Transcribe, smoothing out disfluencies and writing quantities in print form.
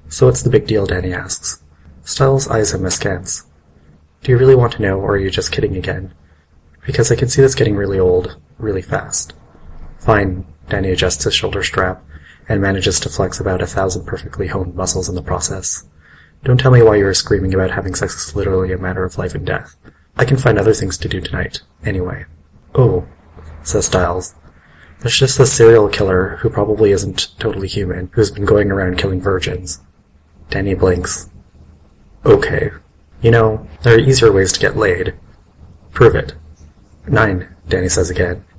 So what's the big deal, Danny asks. Styles eyes him askance. Do you really want to know, or are you just kidding again? Because I can see this getting really old, really fast. Fine, Danny adjusts his shoulder strap, and manages to flex about 1,000 perfectly honed muscles in the process. Don't tell me why you are screaming about having sex is literally a matter of life and death. I can find other things to do tonight, anyway. Oh, says Styles. There's just this serial killer who probably isn't totally human, who's been going around killing virgins. Danny blinks. Okay. You know, there are easier ways to get laid. Prove it. 9, Danny says again,